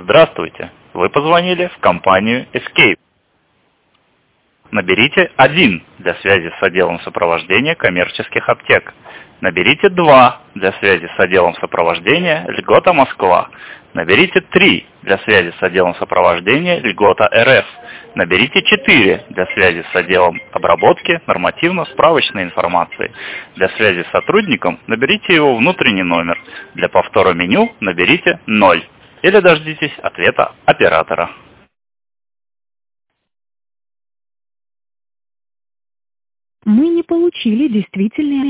Здравствуйте! Вы позвонили в компанию Escape. Наберите 1 для связи с отделом сопровождения коммерческих аптек. Наберите 2 для связи с отделом сопровождения Льгота Москва. Наберите 3 для связи с отделом сопровождения Льгота РФ. Наберите 4 для связи с отделом обработки нормативно-справочной информации. Для связи с сотрудником наберите его внутренний номер. Для повтора меню наберите 0. Или дождитесь ответа оператора. Мы не получили действительный